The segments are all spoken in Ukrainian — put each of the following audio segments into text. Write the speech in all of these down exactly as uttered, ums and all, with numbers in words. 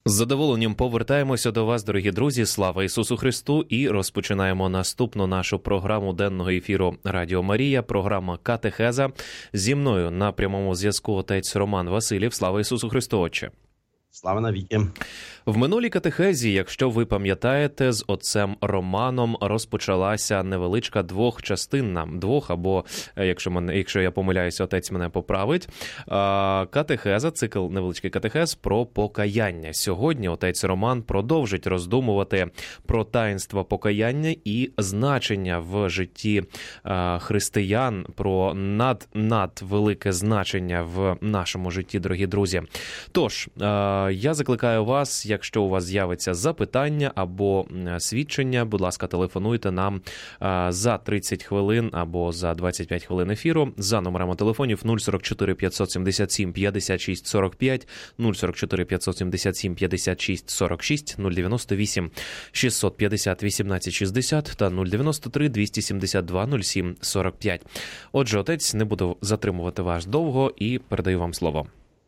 З задоволенням повертаємося до вас, дорогі друзі. Слава Ісусу Христу! І розпочинаємо наступну нашу програму денного ефіру Радіо Марія, програма «Катехеза». Зі мною на прямому зв'язку отець Роман Василів. Слава Ісусу Христу, Отче! Слава навіки! В минулій катехезі, якщо ви пам'ятаєте, з отцем Романом розпочалася невеличка двохчастинна, двох або, якщо, мене, якщо я помиляюся, отець мене поправить, катехеза, цикл невеличкий катехез про покаяння. Сьогодні отець Роман продовжить роздумувати про таїнство покаяння і значення в житті християн, про над-надвелике значення в нашому житті, дорогі друзі. Тож, я закликаю вас, якщо у вас з'явиться запитання або свідчення, будь ласка, телефонуйте нам за тридцять хвилин або за двадцять п'ять хвилин ефіру за номерами телефонів нуль сорок чотири п'ятсот сімдесят сім п'ятдесят шість сорок п'ять, нуль сорок чотири п'ятсот сімдесят сім п'ятдесят шість сорок шість, нуль дев'яносто вісім шістсот п'ятдесят вісімнадцять шістдесят та нуль дев'яносто три двісті сімдесят два нуль сім сорок п'ять. Отже, отець, не буду затримувати вас довго і передаю вам слово.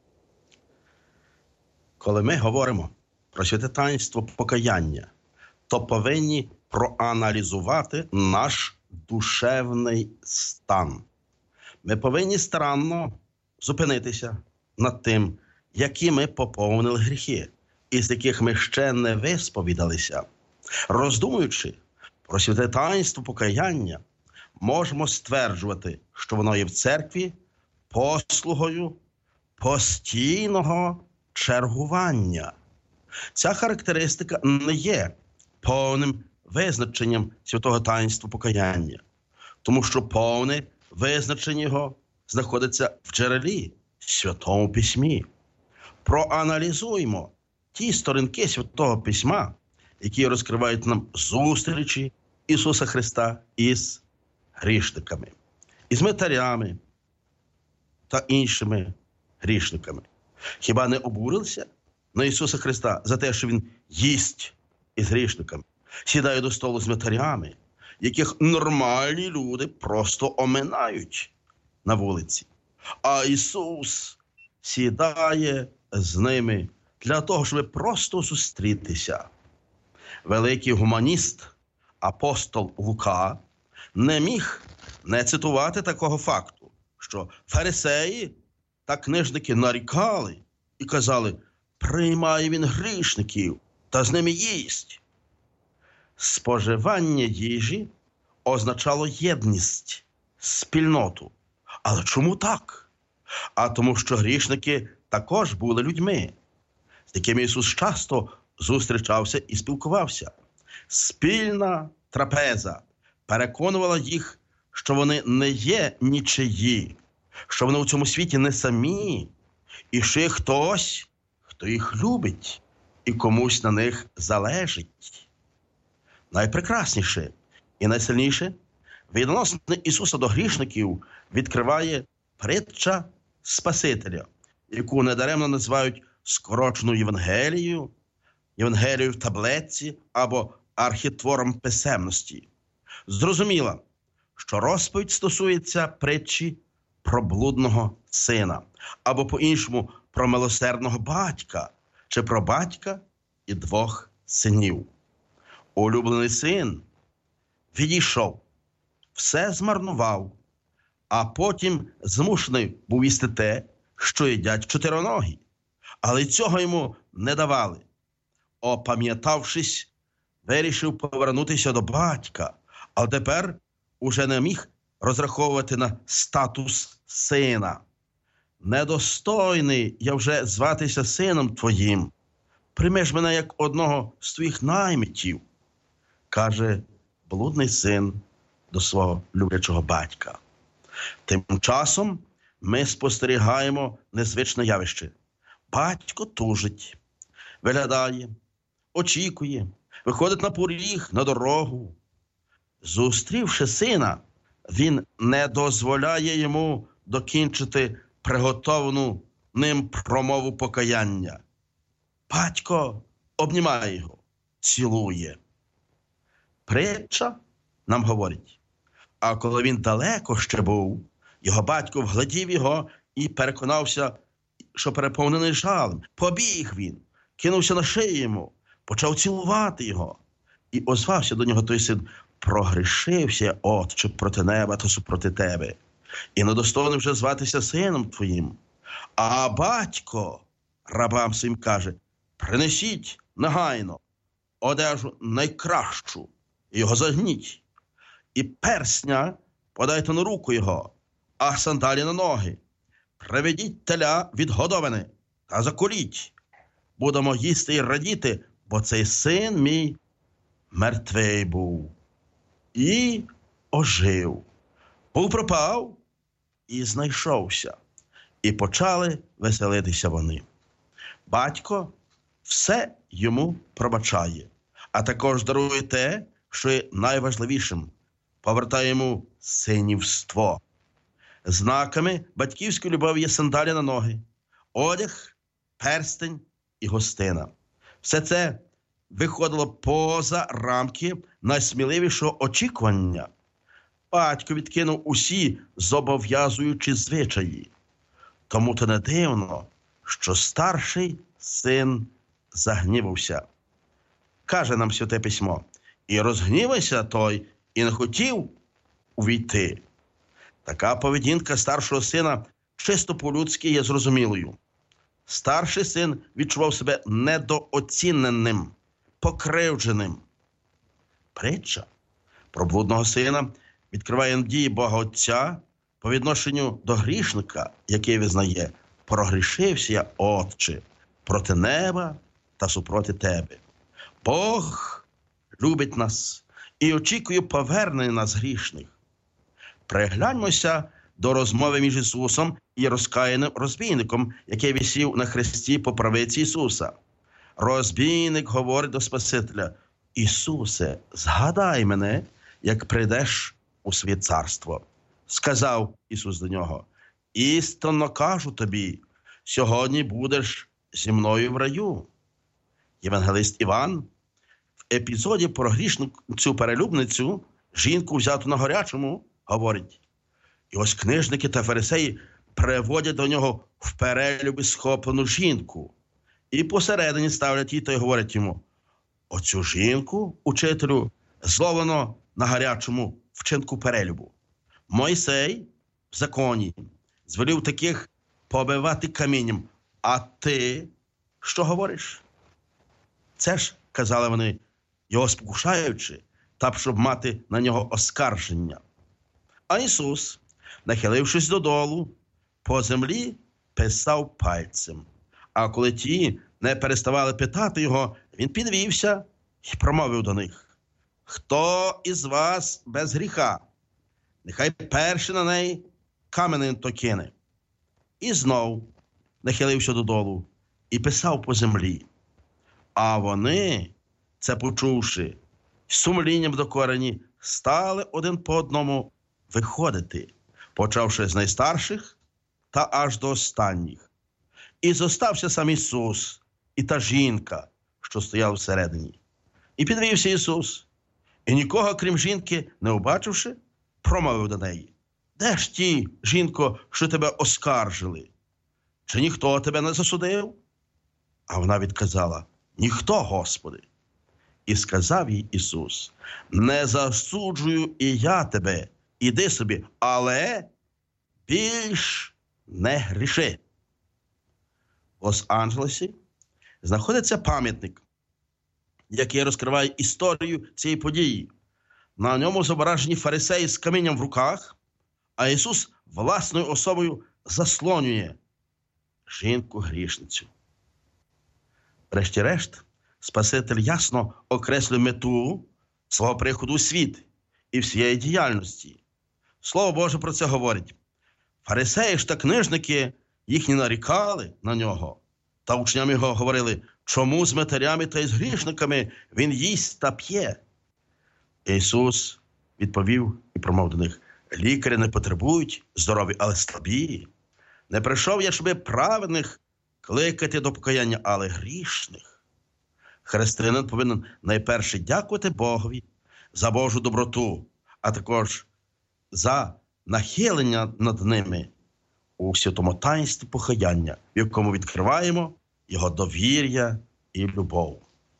Коли ми говоримо про святе таїнство покаяння, то повинні проаналізувати наш душевний стан. Ми повинні старанно зупинитися над тим, які ми поповнили гріхи, із яких ми ще не висповідалися. Роздумуючи про святе таїнство покаяння, можемо стверджувати, що воно є в церкві послугою постійного чергування. Ця характеристика не є повним визначенням святого таїнства покаяння, тому що повне визначення його знаходиться в джерелі, Святому Письмі. Проаналізуємо ті сторінки Святого Письма, які розкривають нам зустрічі Ісуса Христа із грішниками, із митарями та іншими грішниками. Хіба не обурилися на Ісуса Христа за те, що Він їсть із грішниками, сідає до столу з митарями, яких нормальні люди просто оминають на вулиці? А Ісус сідає з ними для того, щоб просто зустрітися. Великий гуманіст, апостол Лука, не міг не цитувати такого факту, що фарисеї та книжники нарікали і казали: приймає він грішників та з ними їсть. Споживання їжі означало єдність, спільноту. Але чому так? А тому, що грішники також були людьми, з якими Ісус часто зустрічався і спілкувався. Спільна трапеза переконувала їх, що вони не є нічиї, що вони у цьому світі не самі, і що є хтось, хто їх любить і комусь на них залежить. Найпрекрасніше і найсильніше відносини Ісуса до грішників відкриває притча Спасителя, яку недаремно називають скороченою Євангелією, Євангелією в таблетці або архітвором писемності. Зрозуміло, що розповідь стосується притчі про блудного сина, або по-іншому про милосердного батька, чи про батька і двох синів. Улюблений син відійшов, все змарнував, а потім змушений був їсти те, що їдять чотириногі. Але цього йому не давали. Опам'ятавшись, вирішив повернутися до батька, а тепер уже не міг розраховувати на статус сина. Недостойний я вже зватися сином твоїм. Прийми ж мене як одного з твоїх наймитів, каже блудний син до свого люблячого батька. Тим часом ми спостерігаємо незвичне явище. Батько тужить, виглядає, очікує, виходить на поріг, на дорогу. Зустрівши сина, він не дозволяє йому докінчити приготовану ним промову покаяння. Батько обнімає його, цілує. Притча нам говорить: а коли він далеко ще був, його батько вглядів його і переконався, що переповнений жалем. Побіг він, кинувся на шию йому, почав цілувати його. І озвався до нього той син: прогрішився, отче, проти неба та супроти тебе, і недостойний вже зватися сином твоїм. А батько рабам своїм каже: принесіть негайно одежу найкращу, і його загніть, і персня подайте на руку його, а сандалі на ноги. Приведіть теля від годовини та заколіть. Будемо їсти і радіти, бо цей син мій мертвий був і ожив. Був пропав і знайшовся. І почали веселитися вони. Батько все йому пробачає, а також дарує те, що є найважливішим. Повертає йому синівство. Знаками батьківської любові є сандалі на ноги, одяг, перстень і гостина. Все це виходило поза рамки найсміливішого очікування. Батько відкинув усі зобов'язуючі звичаї. Тому то не дивно, що старший син загнівався. Каже нам Святе Письмо: і розгнівався той, і не хотів увійти. Така поведінка старшого сина чисто по-людськи є зрозумілою. Старший син відчував себе недооціненим, покривдженим. Притча про блудного сина відкриває надії Бога Отця по відношенню до грішника, який визнає: прогрішився я, отче, проти неба та супроти тебе. Бог любить нас і очікує повернення нас грішних. Пригляньмося до розмови між Ісусом і розкаяним розбійником, який висів на хресті по правиці Ісуса. Розбійник говорить до Спасителя: Ісусе, згадай мене, як прийдеш у своє царство. Сказав Ісус до нього: істинно кажу тобі, сьогодні будеш зі мною в раю. Євангелист Іван в епізоді про грішну цю перелюбницю, жінку взяту на гарячому, говорить: і ось книжники та фарисеї приводять до нього в перелюбі схоплену жінку. І посередині ставлять її та й говорять йому: оцю жінку, учителю, зловлено на гарячому вчинку перелюбу. Мойсей в законі звелів таких побивати камінням. А ти що говориш? Це ж, казали вони, його спокушаючи, та щоб мати на нього оскарження. А Ісус, нахилившись додолу, по землі писав пальцем. А коли ті не переставали питати його, він підвівся і промовив до них: хто із вас без гріха? Нехай перший на неї каменем то кине. І знов нахилився додолу і писав по землі. А вони, це почувши, з сумлінням докорені, стали один по одному виходити, почавши з найстарших та аж до останніх. І зостався сам Ісус і та жінка, що стояла всередині. І підвівся Ісус, і нікого, крім жінки, не побачивши, промовив до неї: де ж ті, жінко, що тебе оскаржили? Чи ніхто тебе не засудив? А вона відказала: ніхто, Господи. І сказав їй Ісус: не засуджую і я тебе, іди собі, але більш не гріши. В Лос-Анджелесі знаходиться пам'ятник, який розкриває історію цієї події. На ньому зображені фарисеї з камінням в руках, а Ісус власною особою заслонює жінку-грішницю. Врешті-решт, Спаситель ясно окреслює мету свого приходу у світ і всієї діяльності. Слово Боже про це говорить. Фарисеї ж та книжники їхні нарікали на нього, та учням його говорили: чому з метарями та із грішниками він їсть та п'є? Ісус відповів і промовив до них: лікарі не потребують здорові, але слабі. Не прийшов я, щоби праведних кликати до покаяння, але грішних. Християнин повинен найперше дякувати Богові за Божу доброту, а також за нахилення над ними у святому таїнстві покаяння, в якому відкриваємо його довір'я і любов.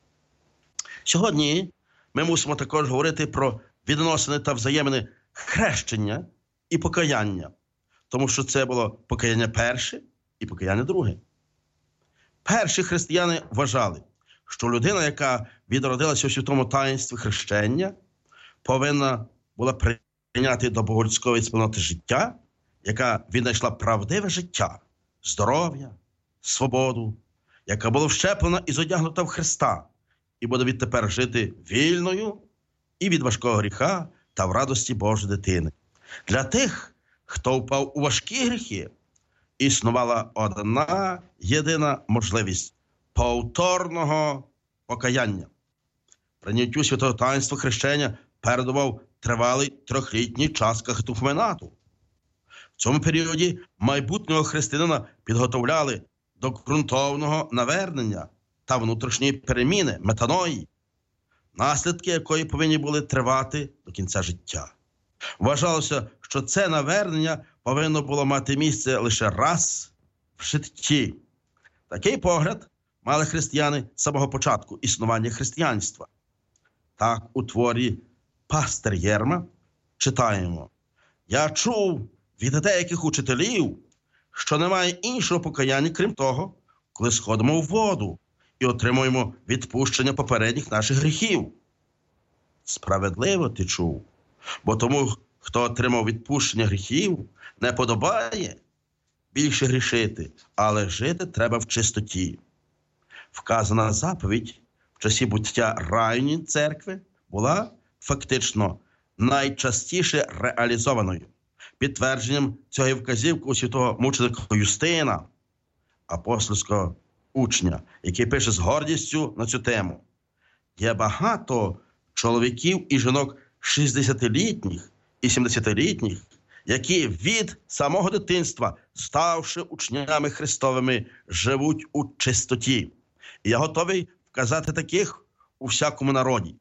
Сьогодні ми мусимо також говорити про відносини та взаємини хрещення і покаяння, тому що це було покаяння перше і покаяння друге. Перші християни вважали, що людина, яка відродилася у святому таїнстві хрещення, повинна була прийняти до богослівської спільноти життя, яка віднайшла правдиве життя, здоров'я, свободу, яка була вщеплена і зодягнута в Христа, і буде відтепер жити вільною і від важкого гріха та в радості Божої дитини. Для тих, хто впав у важкі гріхи, існувала одна єдина можливість – повторного покаяння. Прийняттю святого таїнства хрещення передував тривалий трьохлітній час катехуменату. В цьому періоді майбутнього християнина підготовляли до ґрунтовного навернення та внутрішньої переміни, метаної, наслідки якої повинні були тривати до кінця життя. Вважалося, що це навернення повинно було мати місце лише раз в житті. Такий погляд мали християни з самого початку існування християнства. Так у творі «Пастир Єрма» читаємо: «Я чув від деяких учителів, що немає іншого покаяння, крім того, коли сходимо в воду і отримуємо відпущення попередніх наших гріхів». Справедливо ти чув, бо тому, хто отримав відпущення гріхів, не подобає більше грішити, але жити треба в чистоті. Вказана заповідь в часі буття ранньої церкви була фактично найчастіше реалізованою. Підтвердженням цього вказівки у святого мученика Юстина, апостольського учня, який пише з гордістю на цю тему: «Є багато чоловіків і жінок шістдесятилітніх і сімдесятилітніх, які від самого дитинства, ставши учнями Христовими, живуть у чистоті. І я готовий вказати таких у всякому народі».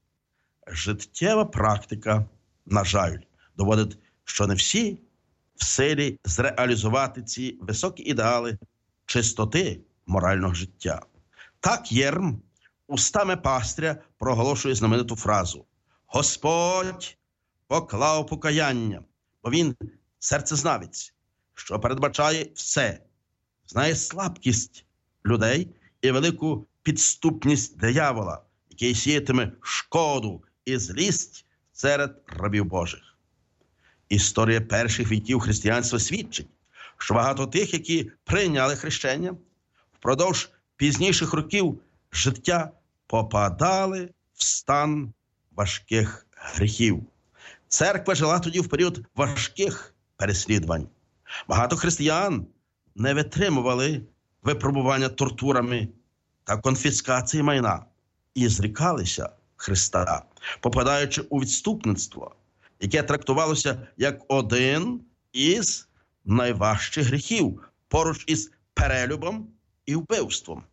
Життєва практика, на жаль, доводить, що не всі в силі зреалізувати ці високі ідеали чистоти морального життя. Так Єрм устами пастиря проголошує знамениту фразу: «Господь поклав покаяння, бо він серцезнавець, що передбачає все, знає слабкість людей і велику підступність диявола, який сіятиме шкоду і злість серед рабів Божих». Історія перших віків християнства свідчить, що багато тих, які прийняли хрещення, впродовж пізніших років життя попадали в стан важких гріхів. Церква жила тоді в період важких переслідувань. Багато християн не витримували випробування тортурами та конфіскації майна і зрікалися Христа, попадаючи у відступництво, яке трактувалося як один із найважчих гріхів, поруч із перелюбом і вбивством.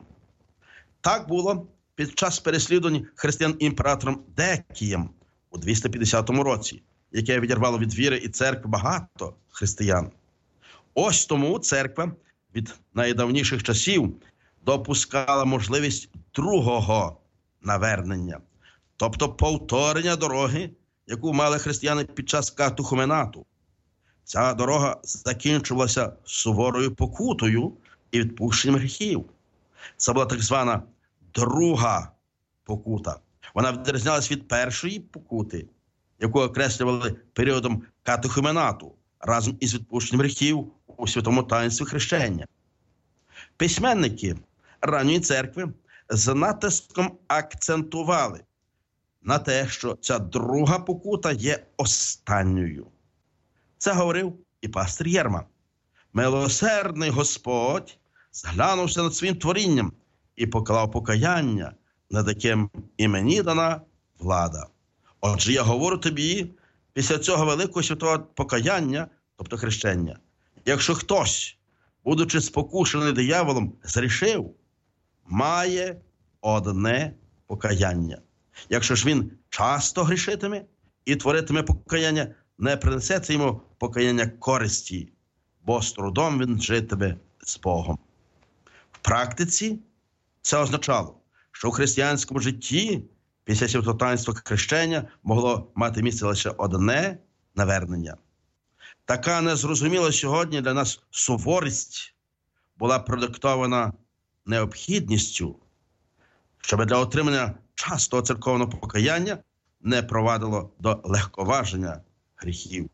Так було під час переслідувань християн імператором Декієм у двісті п'ятдесятому році, яке відірвало від віри і церкви багато християн. Ось тому церква від найдавніших часів допускала можливість другого навернення, тобто повторення дороги, яку мали християни під час катехуменату. Ця дорога закінчувалася суворою покутою і відпущенням гріхів. Це була так звана друга покута. Вона відрізнялась від першої покути, яку окреслювали періодом катехуменату разом із відпущенням гріхів у святому таїнстві хрещення. Письменники ранньої церкви з натиском акцентували на те, що ця друга покута є останньою. Це говорив і пастир Єрма. «Милосердний Господь зглянувся над своїм творінням і поклав покаяння, над яким і мені дана влада. Отже, я говорю тобі, після цього великого святого покаяння, тобто хрещення, якщо хтось, будучи спокушений дияволом, зрішив, має одне покаяння. Якщо ж він часто грішитиме і творитиме покаяння, не принесе це йому покаяння користі, бо з трудом він житиме з Богом». В практиці Це означало, що у християнському житті після святотатства хрещення могло мати місце лише одне навернення. Така незрозуміла сьогодні для нас суворість була продиктована необхідністю, щоб для отримання частого церковного покаяння не провадило до легковаження гріхів.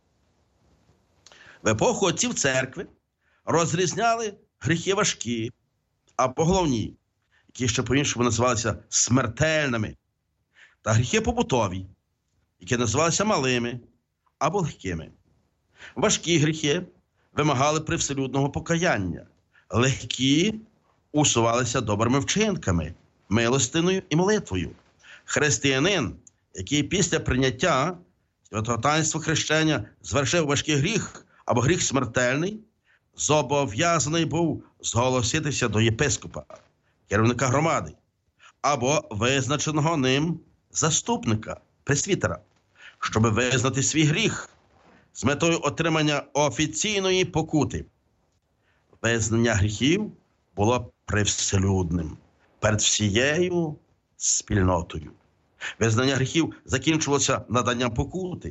В епоху отців церкви розрізняли гріхи важкі або головні, які ще по-іншому називалися смертельними, та гріхи побутові, які називалися малими або легкими. Важкі гріхи вимагали привселюдного покаяння, легкі усувалися добрими вчинками, милостиною і молитвою. Християнин, який після прийняття святотатства хрещення звершив важкий гріх або гріх смертельний, зобов'язаний був зголоситися до єпископа, керівника громади, або визначеного ним заступника, пресвітера, щоб визнати свій гріх з метою отримання офіційної покути. Визнання гріхів було привселюдним перед всією спільнотою. Визнання гріхів закінчувалося наданням покути.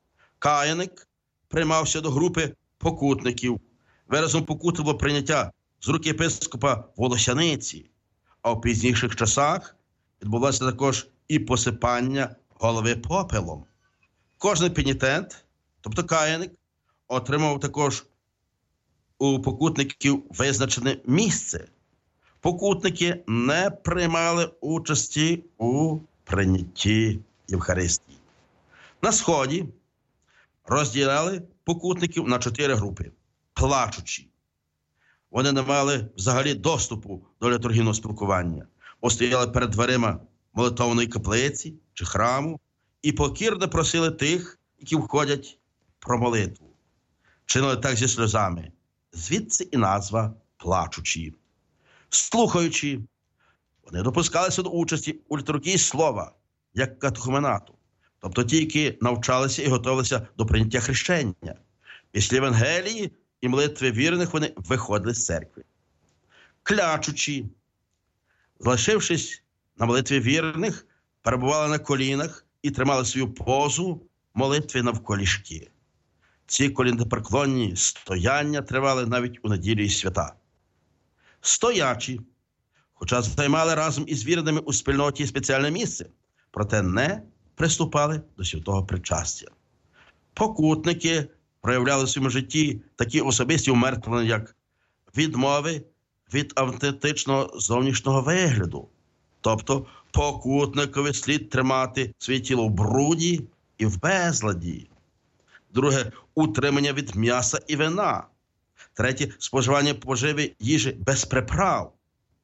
Каяник приймався до групи покутників. Виразом покути було прийняття з рук єпископа волосяниці, а в пізніших часах відбулося також і посипання голови попелом. Кожен пенітент, тобто каяник, отримав також у покутників визначене місце. Покутники не приймали участі у прийнятті Євхаристії. На Сході розділяли покутників на чотири групи. Плачучі. Вони не мали взагалі доступу до літургійного спілкування. Стояли перед дверима молитовної каплиці чи храму і покірно просили тих, які входять, про молитву. Чинили так зі сльозами. Звідси і назва плачучі. Слухаючи, вони допускалися до участі у літургії слова, як катехуменату, тобто ті, які навчалися і готувалися до прийняття хрещення. Після Євангелії і молитви вірних вони виходили з церкви. Клячучі, залишившись на молитві вірних, перебували на колінах і тримали свою позу молитви навколішки. Ці колінопреклонні стояння тривали навіть у неділі і свята. Стоячі, хоча займали разом із вірними у спільноті спеціальне місце, проте не приступали до святого причастя. Покутники проявляли в своєму житті такі особисті умертвлення, як відмови від автентичного зовнішнього вигляду. Тобто покутникові слід тримати своє тіло в бруді і в безладі. Друге – утримання від м'яса і вина. Третє – споживання поживи їжі без приправ.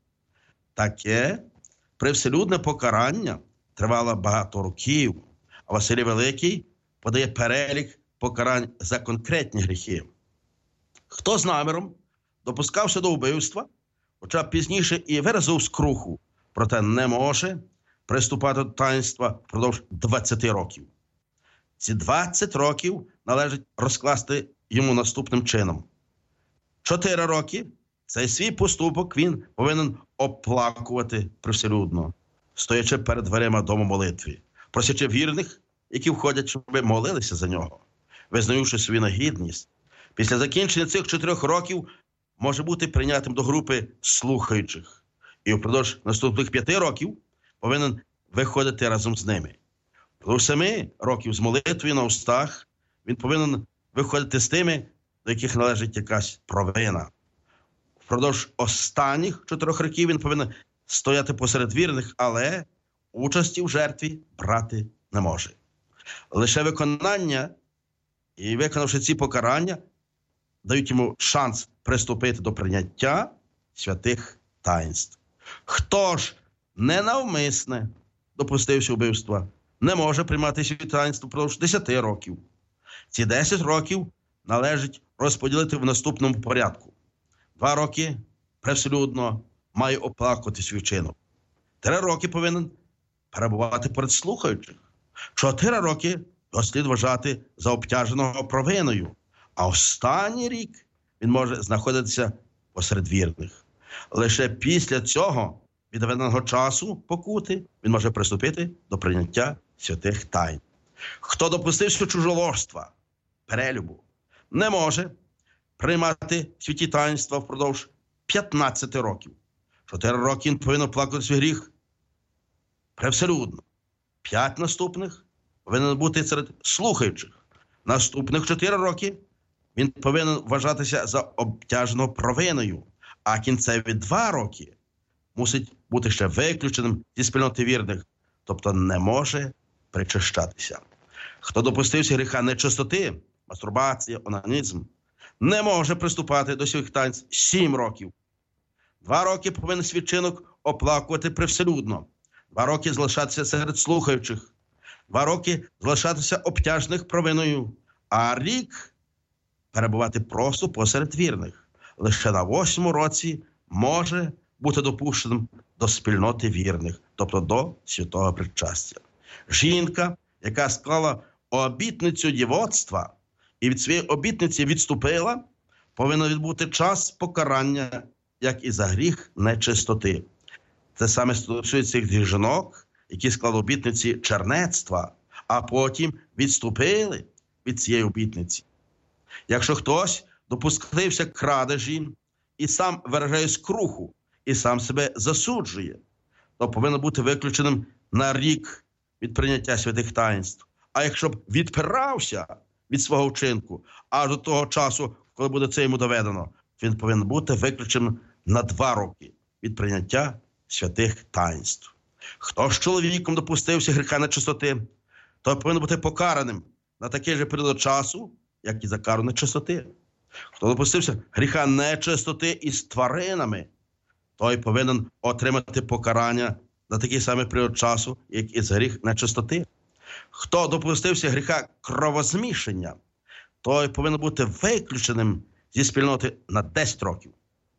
Таке привселюдне покарання тривало багато років, а Василій Великий подає перелік покарань за конкретні гріхи. Хто з наміром допускався до вбивства, хоча пізніше і виразив скруху, проте не може приступати до таїнства впродовж двадцяти років. Ці двадцять років належить розкласти йому наступним чином. Чотири роки цей свій поступок він повинен оплакувати привселюдно, стоячи перед дверима дому молитви, просячи вірних, які входять, щоб молилися за нього, визнаючи свою негідність. Після закінчення цих чотирьох років може бути прийнятим до групи слухаючих і впродовж наступних п'яти років повинен виходити разом з ними. Впродовж семи років з молитвою на устах він повинен виходити з тими, до яких належить якась провина. Впродовж останніх чотирьох років він повинен стояти посеред вірних, але участі в жертві брати не може. Лише виконання і виконавши ці покарання, дають йому шанс приступити до прийняття святих таїнств. Хто ж ненавмисне допустився вбивства, не може приймати святі таїнства впродовж десяти років. Ці десять років належить розподілити в наступному порядку. Два роки привселюдно має оплакувати свій вчинок. Три роки повинен перебувати перед слухаючих. Чотири роки його слід вважати за обтяженого провиною. А останній рік він може знаходитися посеред вірних. Лише після цього відведеного часу покути, він може приступити до прийняття святих тайн. Хто допустився чужоложства, перелюбу, не може приймати святі таїнства впродовж п'ятнадцяти років. Чотири роки він повинен плакати свій гріх привселюдно. П'ять наступних повинен бути серед слухаючих. Наступних чотири роки він повинен вважатися за обтяженою провиною, а кінцеві два роки мусить бути ще виключеним зі спільноти вірних, тобто не може причащатися. Хто допустився гріха нечистоти, мастурбація, онанізм, не може приступати до святих таїнств сім років. Два роки повинен свій чинок оплакувати привселюдно. Два роки залишатися серед слухаючих. Два роки залишатися обтяжених провиною. А рік перебувати просто посеред вірних. Лише на восьмому році може бути допущеним до спільноти вірних, тобто до святого причастя. Жінка, яка склала обітницю дівоцтва і від своєї обітниці відступила, повинна відбути час покарання, як і за гріх нечистоти. Це саме стосується цих жінок, які склали обітниці чернецтва, а потім відступили від цієї обітниці. Якщо хтось допустився крадежі і сам виражає скруху, і сам себе засуджує, то повинен бути виключеним на рік від прийняття святих таїнств. А якщо б відпирався від свого вчинку, аж до того часу, коли буде це йому доведено, він повинен бути виключеним на два роки від прийняття святих таїнств. Хто з чоловіком допустився гріха нечистоти, той повинен бути покараним на такий же період часу, як і за кару нечистоти. Хто допустився гріха нечистоти із тваринами, той повинен отримати покарання на такий самий період часу, як і за гріх нечистоти. Хто допустився гріха кровозмішання, той повинен бути виключеним зі спільноти на десять років.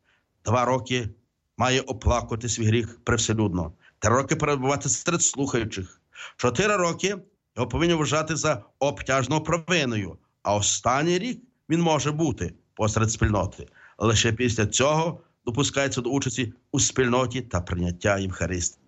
Два роки має оплакувати свій гріх привселюдно. Три роки перебувати серед слухаючих. Чотири роки його повинні вважати за обтяжною провиною, а останній рік він може бути посеред спільноти. Лише після цього допускається до участі у спільноті та прийняття Євхаристії.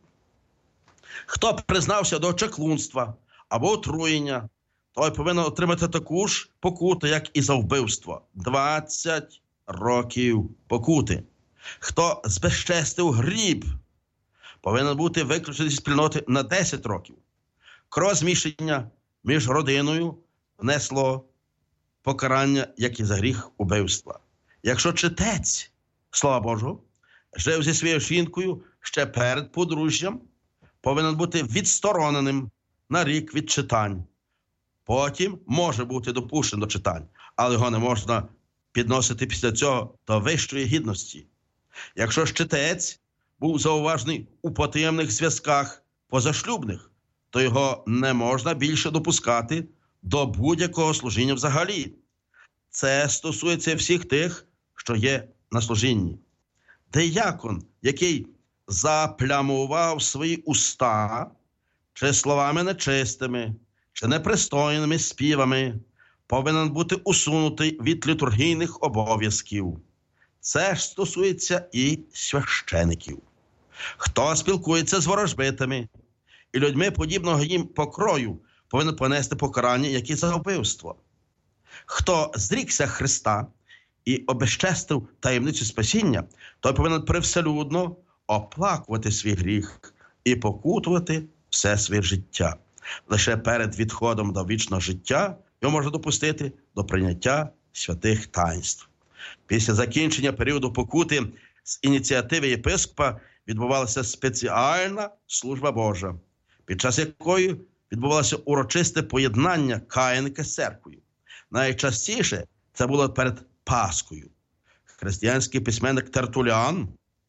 Хто признався до чаклунства або отруєння, той повинен отримати таку ж покуту, як і за вбивство. двадцять років покути. Хто збезчестив гріб, повинен бути виключений зі спільноти на десять років. Кровозмішання між родиною внесло покарання, як і за гріх убивства. Якщо читець, слава Божого, жив зі своєю жінкою ще перед подружжям, повинен бути відстороненим на рік від читань. Потім може бути допущений до читань, але його не можна підносити після цього до вищої гідності. Якщо ж читець був зауважений у потаємних зв'язках позашлюбних, то його не можна більше допускати до будь-якого служіння взагалі. Це стосується всіх тих, що є на служінні. Диякон, який заплямував свої уста чи словами нечистими, чи непристойними співами, повинен бути усунутий від літургійних обов'язків. Це ж стосується і священиків. Хто спілкується з ворожбитами і людьми подібного їм покрою, повинен понести покарання, як і за вбивство. Хто зрікся Христа і обезчестив таємницю спасіння, той повинен привселюдно оплакувати свій гріх і покутувати все своє життя. Лише перед відходом до вічного життя його можна допустити до прийняття святих таїнств. Після закінчення періоду покути з ініціативи єпископа відбувалася спеціальна служба Божа, під час якої відбувалося урочисте поєднання каїника з церквою. Найчастіше це було перед Паскою. Християнський письменник Тертуліан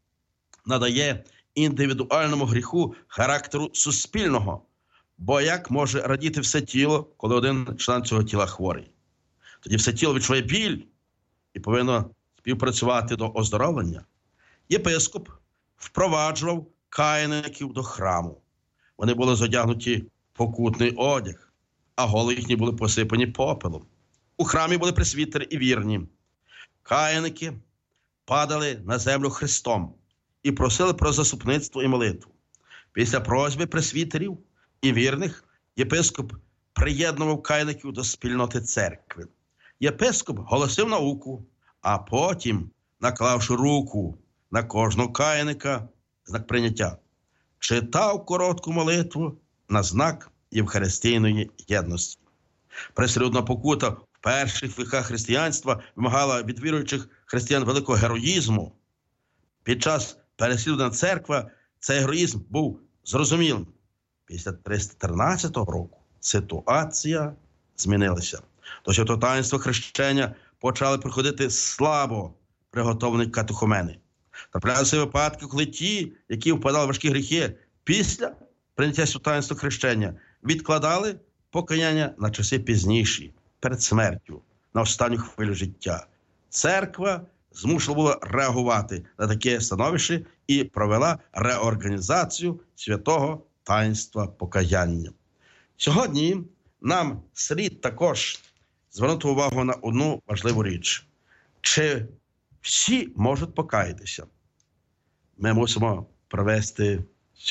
надає індивідуальному гріху характеру суспільного, бо як може радіти все тіло, коли один член цього тіла хворий? Тоді все тіло відчуває біль і повинно співпрацювати до оздоровлення. Єпископ впроваджував каїників до храму. Вони були задягнуті в покутний одяг, а голови їхні були посипані попелом. У храмі були пресвітери і вірні. Каїники падали на землю хрестом і просили про заступництво і молитву. Після просьби пресвітерів і вірних єпископ приєднував кайників до спільноти церкви. Єпископ голосив науку, а потім, наклавши руку на кожного кайника, знак прийняття, читав коротку молитву на знак євхаристійної єдності. Приселюдна покута в перших віках християнства вимагала від віруючих християн великого героїзму. Під час переслідування церкви цей героїзм був зрозумілим. Після триста тринадцятого року ситуація змінилася. До святого таїнства хрещення почали приходити слабо приготовлені катехумени. Траплялися випадки, коли ті, які впадали в важкі гріхи після прийняття святого таїнства хрещення, відкладали покаяння на часи пізніші, перед смертю, на останню хвилю життя. Церква змушена була реагувати на таке становище і провела реорганізацію святого таїнства покаяння. Сьогодні нам слід також звернути увагу на одну важливу річ. Чи всі можуть покаятися? Ми мусимо провести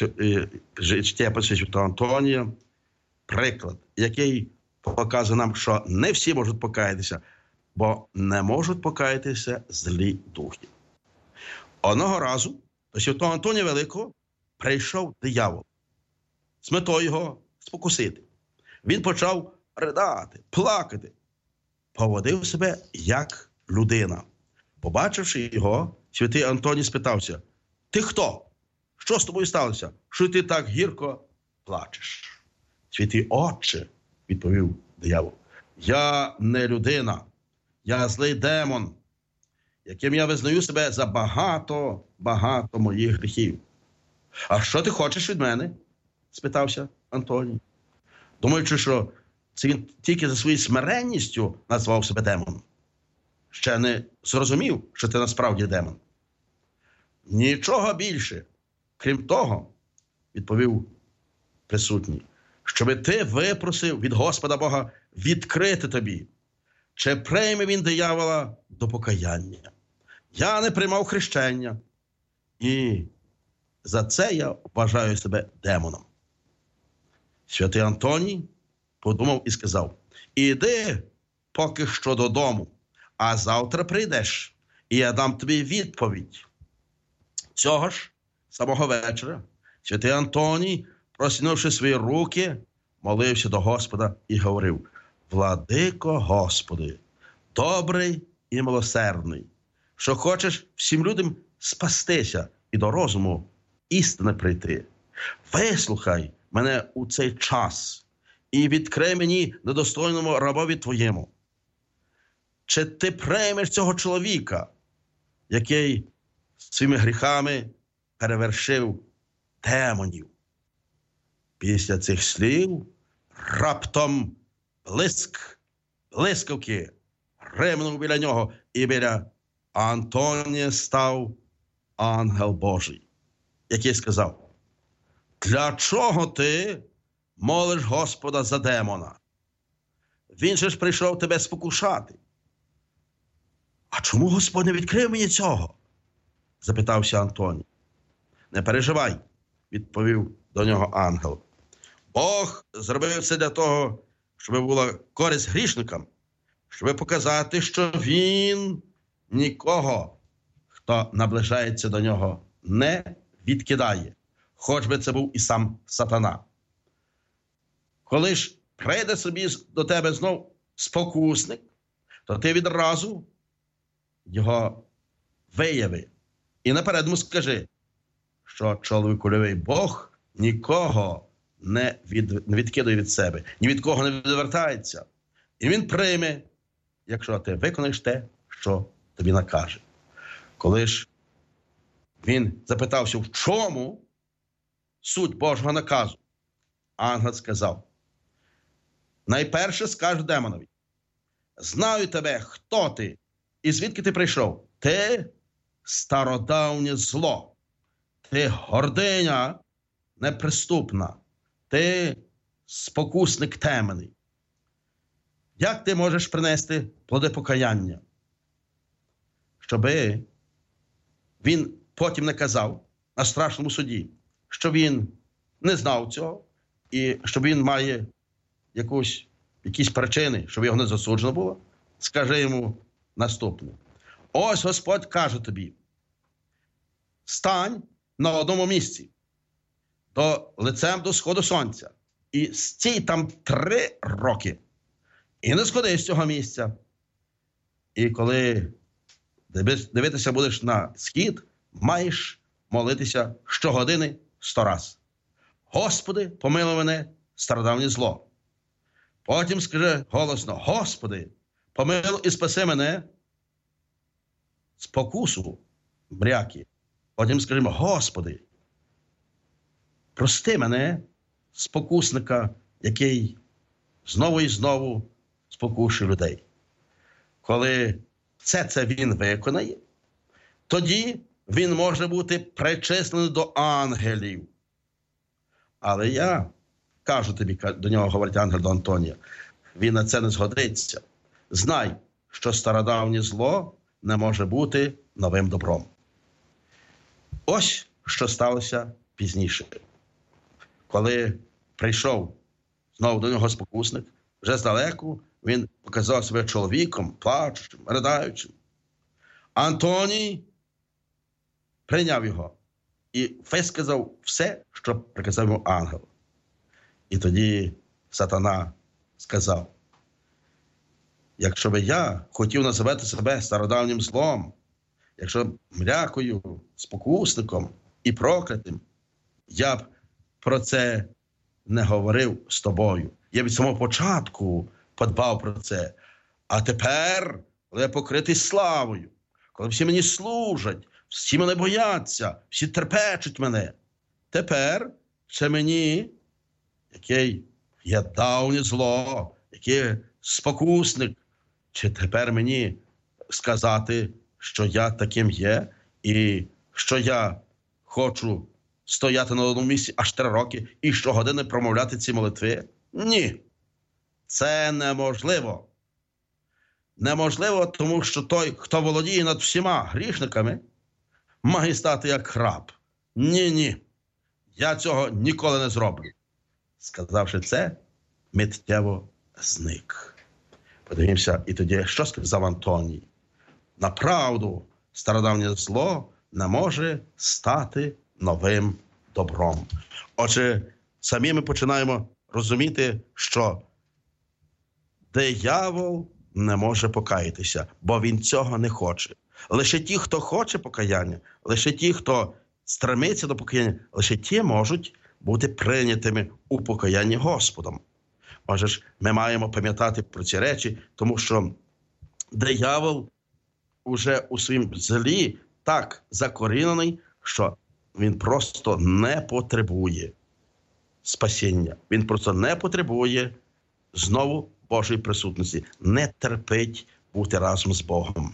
життя Святого Антонія, приклад, який показує нам, що не всі можуть покаятися, бо не можуть покаятися злі духи. Одного разу до Святого Антонія Великого прийшов диявол з метою його спокусити. Він почав ридати, плакати, поводив себе як людина. Побачивши його, святий Антоній спитався: «Ти хто? Що з тобою сталося? Що ти так гірко плачеш?» «Святий отче», – відповів диявол, – «я не людина, я злий демон, яким я визнаю себе за багато-багато моїх гріхів». «А що ти хочеш від мене?» – спитався Антоній, думаючи, що це він тільки за своєю смиренністю назвав себе демоном. Ще не зрозумів, що ти насправді демон. «Нічого більше, крім того, – відповів присутній, – щоби ти випросив від Господа Бога відкрити тобі, чи прийме він диявола до покаяння. Я не приймав хрещення, і за це я вважаю себе демоном». Святий Антоній подумав і сказав: «Іди поки що додому, а завтра прийдеш, і я дам тобі відповідь». Цього ж самого вечора святий Антоній, простягнувши свої руки, молився до Господа і говорив: «Владико Господи, добрий і милосердний, що хочеш всім людям спастися і до розуму істини прийти. Вислухай мене у цей час і відкрий мені недостойному рабові Твоєму. Чи ти приймеш цього чоловіка, який своїми гріхами перевершив демонів?» Після цих слів раптом блиск, блискавки римнув біля нього, і біля Антонія став ангел Божий, який сказав: «Для чого ти молиш Господа за демона? Він же ж прийшов тебе спокушати». «А чому Господь не відкрив мені цього?» – запитався Антоній. «Не переживай», – відповів до нього ангел. «Бог зробив це для того, щоб була користь грішникам, щоб показати, що він нікого, хто наближається до нього, не відкидає, хоч би це був і сам сатана. Коли ж прийде собі до тебе знов спокусник, то ти відразу його вияви і наперед йому скажи, що чоловіколюбивий Бог нікого не, від, не відкидає від себе, ні від кого не відвертається. І він прийме, якщо ти виконаєш те, що тобі накаже». Коли ж він запитався, в чому суть Божого наказу, ангел сказав: «Найперше скажеш демонові: знаю тебе, хто ти і звідки ти прийшов. Ти стародавнє зло, ти гординя неприступна, ти спокусник темний. Як ти можеш принести плоди покаяння?» Щоби він потім не казав на страшному суді, що він не знав цього, і що він має якусь, якісь причини, щоб його не засуджено було, скажи йому наступне. Ось Господь каже тобі, стань на одному місці, до, лицем до сходу сонця, і стій там три роки, і не сходи з цього місця. І коли дивитися будеш на схід, маєш молитися щогодини сто раз. Господи, помилуй мене, стародавнє зло. Потім скажи голосно, Господи, помилуй і спаси мене, спокусу, мряки. Потім скажімо, Господи, прости мене, спокусника, який знову і знову спокушує людей. Коли все це він виконає, тоді він може бути причислений до ангелів. Але я кажу тобі, до нього говорить ангел до Антонія, він на це не згодиться. Знай, що стародавнє зло не може бути новим добром. Ось що сталося пізніше. Коли прийшов знову до нього спокусник, вже здалеку він показав себе чоловіком, плачучим, ридаючим. Антоній прийняв його і висказав все, що приказав йому ангел. І тоді сатана сказав, якщо би я хотів називати себе стародавнім злом, якщо мрякою, спокусником і проклятим, я б про це не говорив з тобою. Я від самого початку подбав про це. А тепер, коли я покритий славою, коли всі мені служать, всі мене бояться, всі терпечуть мене, тепер це мені, який є давнє зло, який спокусник, чи тепер мені сказати, що я таким є, і що я хочу стояти на одному місці аж три роки і щогодини промовляти ці молитви? Ні. Це неможливо. Неможливо, тому що той, хто володіє над всіма грішниками, має стати як раб. Ні-ні. Я цього ніколи не зроблю. Сказавши це, миттєво зник. Подивімося, і тоді, що сказав Антоній? Направду, стародавнє зло не може стати новим добром. Отже, самі ми починаємо розуміти, що диявол не може покаятися, бо він цього не хоче. Лише ті, хто хоче покаяння, лише ті, хто стремиться до покаяння, лише ті можуть бути прийнятими у покаянні Господом. Отже ж, ми маємо пам'ятати про ці речі, тому що диявол уже у своїм злі так закорінений, що він просто не потребує спасіння. Він просто не потребує знову Божої присутності, не терпить бути разом з Богом.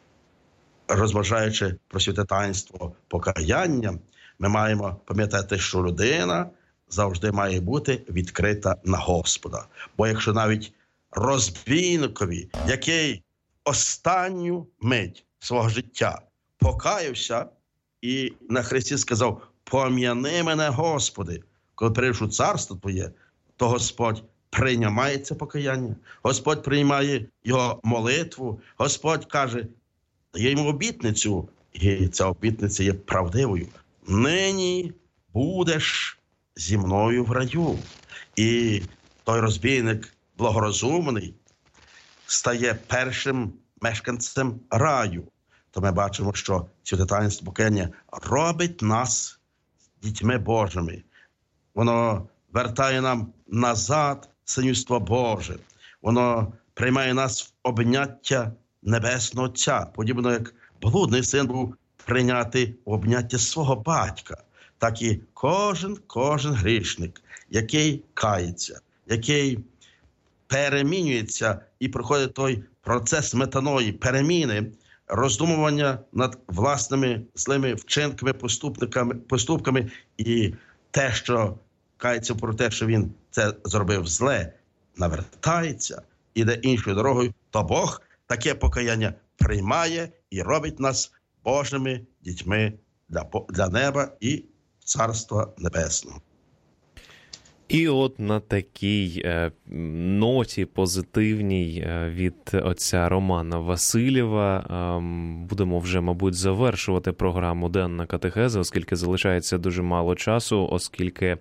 Розважаючи про святе таїнство покаяння, ми маємо пам'ятати, що людина завжди має бути відкрита на Господа. Бо якщо навіть розбійникові, який останню мить свого життя покаявся і на хресті сказав: «Пом'яни мене, Господи, коли прийду царство Твоє», то Господь приймає це покаяння, Господь приймає його молитву, Господь каже, дає йому обітницю, і ця обітниця є правдивою. «Нині будеш зі мною в раю». І той розбійник благорозумний стає першим мешканцем раю. То ми бачимо, що святе таїнство покаяння робить нас дітьми Божими. Воно вертає нам назад Синівство Боже. Воно приймає нас в обняття Небесного Отця, подібно як блудний син був прийняти в обняття свого батька. Так і кожен, кожен грішник, який кається, який перемінюється і проходить той процес метаної, переміни, роздумування над власними злими вчинками, поступками, поступками і те, що кається про те, що він це зробив зле, навертається, іде іншою дорогою, то Бог таке покаяння приймає і робить нас Божими дітьми для, для неба і Царства Небесного. І от на такій е, ноті позитивній е, від отця Романа Васильєва е, будемо вже, мабуть, завершувати програму «Денна катехеза», оскільки залишається дуже мало часу, оскільки е,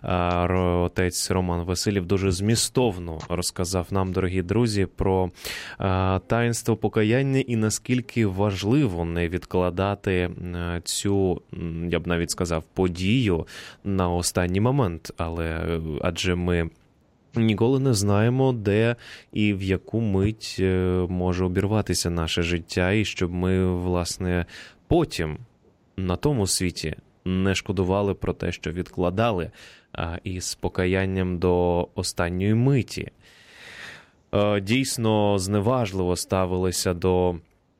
отець Роман Васильєв дуже змістовно розказав нам, дорогі друзі, про е, таїнство покаяння і наскільки важливо не відкладати е, цю, я б навіть сказав, подію на останній момент, але адже ми ніколи не знаємо, де і в яку мить може обірватися наше життя, і щоб ми, власне, потім на тому світі не шкодували про те, що відкладали, а і з покаянням до останньої миті. Дійсно, зневажливо ставилися до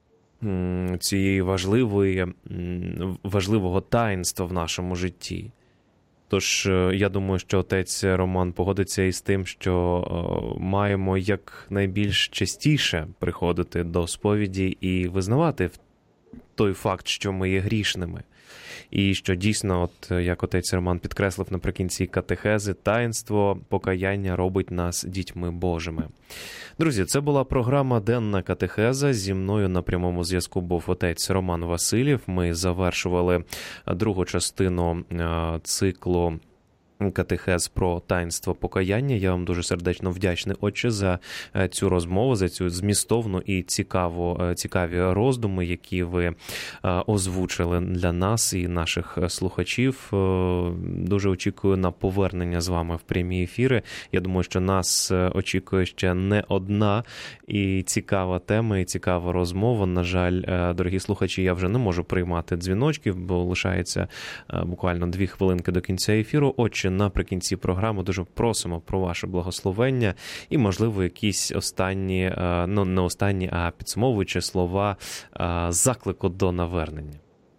цієї важливої, важливого таїнства в нашому житті. Тож, я думаю, що отець Роман погодиться із тим, що маємо якнайбільш частіше приходити до сповіді і визнавати той факт, що ми є грішними. І що дійсно, от як отець Роман підкреслив наприкінці катехези, таїнство покаяння робить нас дітьми Божими. Друзі, це була програма «Денна катехеза». Зі мною на прямому зв'язку був отець Роман Васильєв. Ми завершували другу частину циклу катехез про таїнство покаяння. Я вам дуже сердечно вдячний, отче, за цю розмову, за цю змістовну і цікаву, цікаві роздуми, які ви озвучили для нас і наших слухачів. Дуже очікую на повернення з вами в прямі ефіри. Я думаю, що нас очікує ще не одна і цікава тема, і цікава розмова. На жаль, дорогі слухачі, я вже не можу приймати дзвіночків, бо лишається буквально дві хвилинки до кінця ефіру. Отче, наприкінці програми дуже просимо про ваше благословення і, можливо, якісь останні, ну не останні, а підсумовуючі слова заклику до навернення.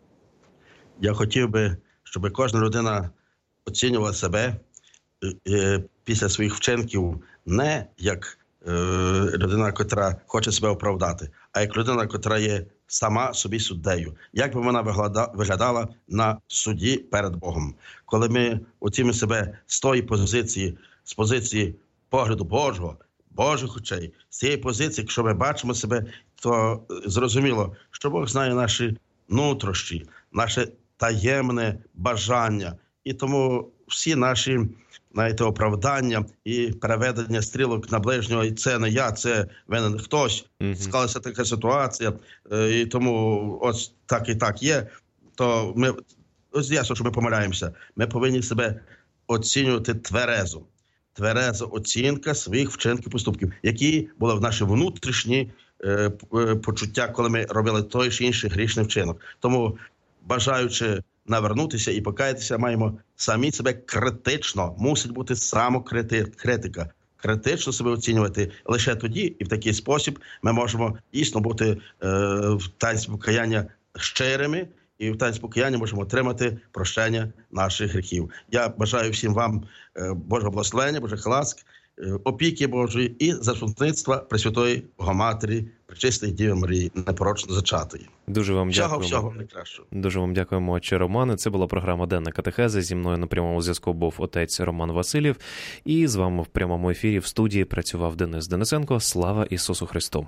Я хотів би, щоб кожна людина оцінювала себе після своїх вчинків не як людина, котра хоче себе оправдати, а як людина, котра є сама собі суддею. Як би вона виглядала на суді перед Богом. Коли ми оцінюємо себе з тої позиції, з позиції погляду Божого, Божих очей, з цієї позиції, якщо ми бачимо себе, то зрозуміло, що Бог знає наші нутрощі, наше таємне бажання. І тому всі наші, знаєте, оправдання і переведення стрілок на ближнього, і це не я, це винен хтось. Mm-hmm. Склалася така ситуація, і тому ось так і так є. То ми, ось ясно, що ми помиляємося. Ми повинні себе оцінювати тверезо. Твереза оцінка своїх вчинків, поступків, які були в наші внутрішні е, почуття, коли ми робили той чи інший грішний вчинок. Тому, бажаючи навернутися і покаятися, маємо самі себе критично, мусить бути самокритика. Критично себе оцінювати. Лише тоді і в такий спосіб ми можемо дійсно бути е, в таїнстві покаяння щирими, і в таїнстві покаяння можемо отримати прощення наших гріхів. Я бажаю всім вам е, Божого благословення, Божих ласк, е, опіки Божої і заступництва Пресвятої Богоматері, Пречистої Діви Марії, непорочно зачатої. Дуже вам всього, дякуємо. Всього найкращого. Дуже вам дякуємо, отче Романе. Це була програма «Денна катехеза». Зі мною на прямому зв'язку був отець Роман Васильєв. І з вами в прямому ефірі в студії працював Денис Денисенко. Слава Ісусу Христу!